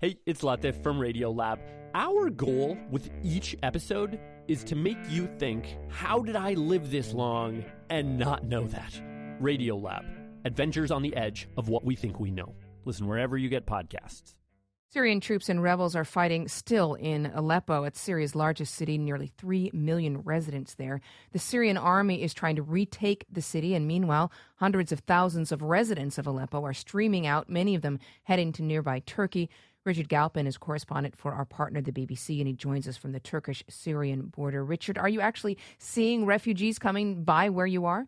Hey, it's Latif from Radiolab. Our goal with each episode is to make you think, how did I live this long and not know that? Radiolab, adventures on the edge of what we think we know. Listen wherever you get podcasts. Syrian troops and rebels are fighting still in Aleppo. It's Syria's largest city, nearly 3 million residents there. The Syrian army is trying to retake the city, and meanwhile, hundreds of thousands of residents of Aleppo are streaming out, many of them heading to nearby Turkey. Richard Galpin is correspondent for our partner, the BBC, and he joins us from the Turkish-Syrian border. Richard, are you actually seeing refugees coming by where you are?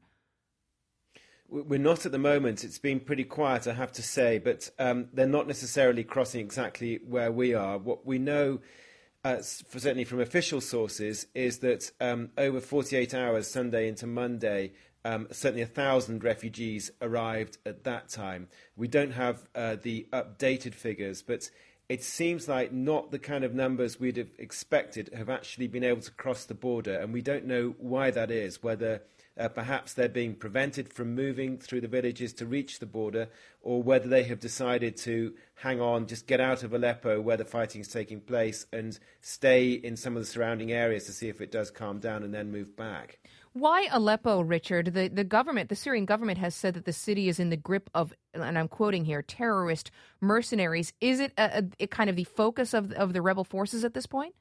We're not at the moment. It's been pretty quiet, I have to say, but they're not necessarily crossing exactly where we are. What we know, certainly from official sources, is that over 48 hours, Sunday into Monday, certainly 1,000 refugees arrived at that time. We don't have the updated figures, but it seems like not the kind of numbers we'd have expected have actually been able to cross the border, and we don't know why that is, whether perhaps they're being prevented from moving through the villages to reach the border, or whether they have decided to hang on, just get out of Aleppo where the fighting is taking place and stay in some of the surrounding areas to see if it does calm down and then move back. Why Aleppo, Richard? The government, the Syrian government, has said that the city is in the grip of, and I'm quoting here, terrorist mercenaries. Is it a kind of the focus of the rebel forces at this point?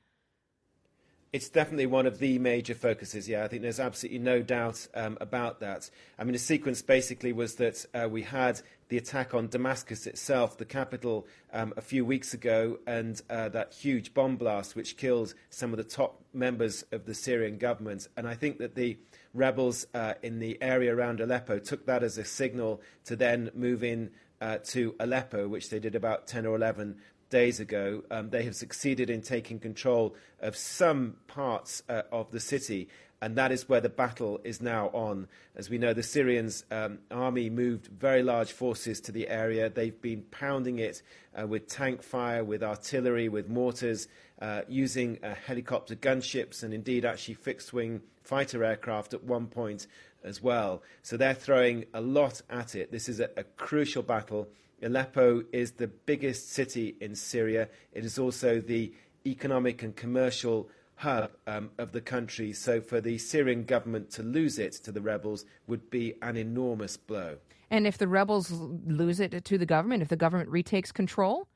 It's definitely one of the major focuses, yeah. I think there's absolutely no doubt about that. I mean, the sequence basically was that we had the attack on Damascus itself, the capital, a few weeks ago, and that huge bomb blast which killed some of the top members of the Syrian government. And I think that the rebels in the area around Aleppo took that as a signal to then move in to Aleppo, which they did about 10 or 11 days ago. They have succeeded in taking control of some parts of the city, and that is where the battle is now on. As we know, the Syrians' army moved very large forces to the area. They've been pounding it with tank fire, with artillery, with mortars, using helicopter gunships, and indeed actually fixed-wing fighter aircraft at one point as well. So they're throwing a lot at it. This is a crucial battle. Aleppo is the biggest city in Syria. It is also the economic and commercial hub of the country. So for the Syrian government to lose it to the rebels would be an enormous blow. And if the rebels lose it to the government, if the government retakes control?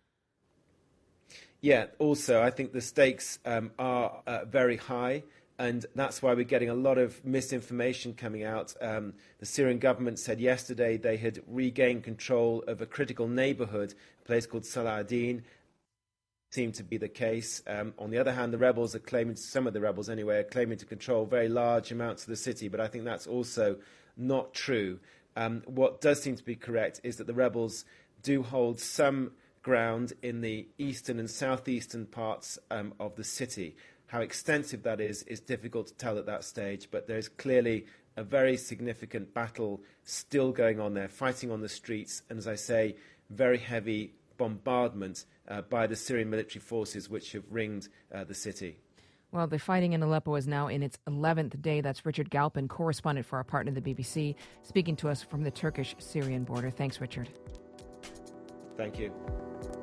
Yeah, also, I think the stakes are very high. And that's why we're getting a lot of misinformation coming out. The Syrian government said yesterday they had regained control of a critical neighborhood, a place called Salah ad-Din. Seemed to be the case. On the other hand, the rebels are claiming, some of the rebels anyway, are claiming to control very large amounts of the city. But I think that's also not true. What does seem to be correct is that the rebels do hold some ground in the eastern and southeastern parts of the city. How extensive that is difficult to tell at that stage, but there's clearly a very significant battle still going on there, fighting on the streets, and as I say, very heavy bombardment by the Syrian military forces which have ringed the city. Well, the fighting in Aleppo is now in its 11th day. That's Richard Galpin, correspondent for our partner, the BBC, speaking to us from the Turkish-Syrian border. Thanks, Richard. Thank you.